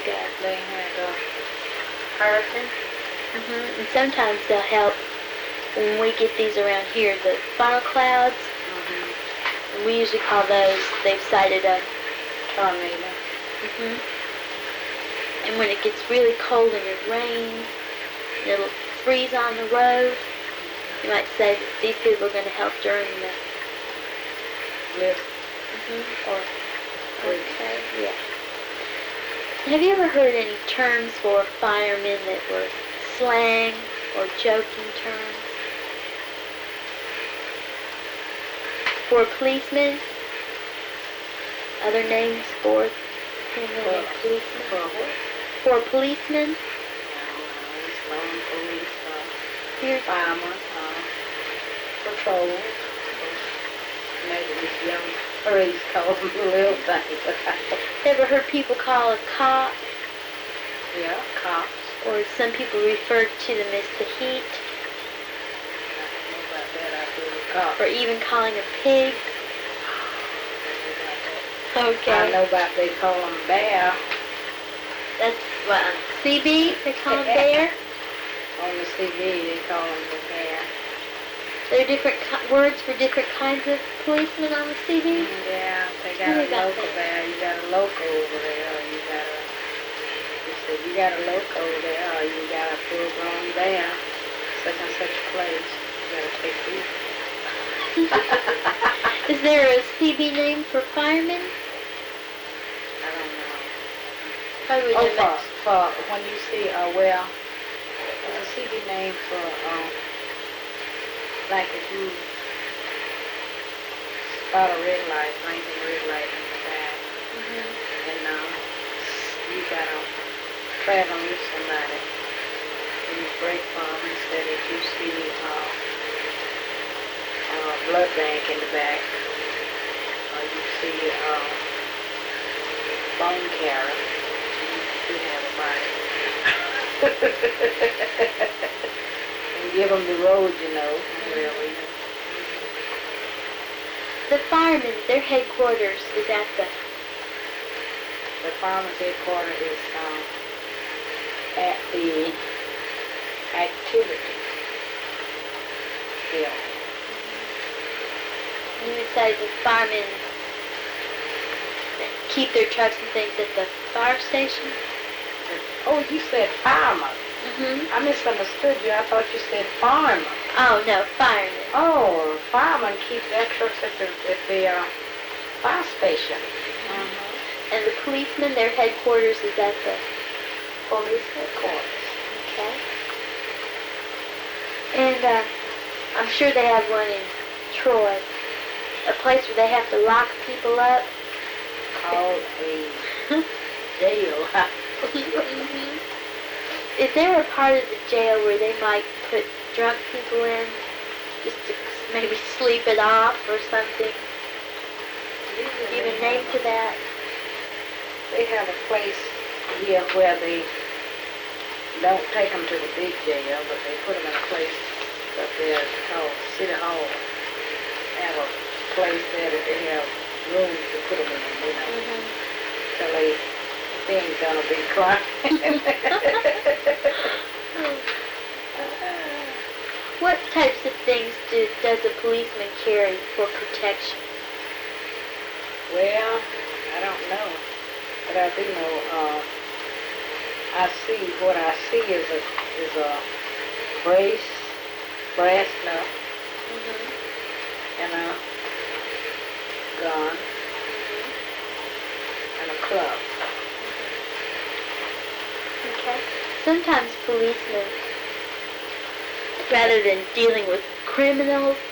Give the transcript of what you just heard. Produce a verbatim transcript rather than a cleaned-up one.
uh, They had a hurricane. hmm and sometimes they'll help when we get these around here, the fire clouds. Mm-hmm. And we usually call those, they've sighted a Tornado. hmm And when it gets really cold and it rains, and it'll freeze on the road, you might say that these people are going to help during the Lift. hmm or okay, yeah. Have you ever heard any terms for firemen that were slang or joking terms? For policemen? Other names for firemen and policemen? For what? For policemen? No, it's police, uh, Here's firemen, uh, patrol. Maybe this young police call them little things. ever heard people call a cop, Yeah, cops. or some people refer to them as the heat, I don't know about that. I heard a cop. or even calling a pig? I Okay. know about they call them bear. That's what on C B they call them bear. On the C V they call them the bear. There are different ki- words for different kinds of policemen on the C V. Yeah, they got Tell me a about local that. bear. You got a local over there. Or you got a. You said you got a local over there, or you got a full-grown bear. Such and such place. You gotta take these. Is there a C B name for firemen? I don't know. Probably Oh, wouldn't for, have for when you see, uh, well, there's a C V name for, um, like if you spot a red light, blinking red light in the back, mm-hmm. and um, you gotta travel with somebody, and you break for them instead if you see uh, a blood bank in the back, or you see uh, bone carrier, you could have a body. And give them the road, you know, wherever you. The firemen, their headquarters is at the The fireman's headquarters is um, at the activity field. you would say the firemen keep their trucks and things at the fire station? Oh, you said fireman. Mm-hmm. I misunderstood you. I thought you said farmer. Oh, no, firemen. Oh, fireman keep their trucks at the, at the uh, fire station. Mm-hmm. And the policemen, their headquarters is at the Police headquarters. okay. And uh, I'm sure they have one in Troy, a place where they have to lock people up. Called a jail. Mm-hmm. Is there a part of the jail where they might put drunk people in, just to maybe sleep it off or something? Give a name to that? They have a place here where they don't take them to the big jail, but they put them in a place up there called City Hall. They have a place there that they have rooms to put them in, you know, Mm-hmm. till they think gonna be crying. What types of things do, does a policeman carry for protection? Well, I don't know, but I do know. Uh, I see what I see is a is a brace, brass nut, Mm-hmm. and a gun, and a club. Okay. Sometimes policemen, rather than dealing with criminals,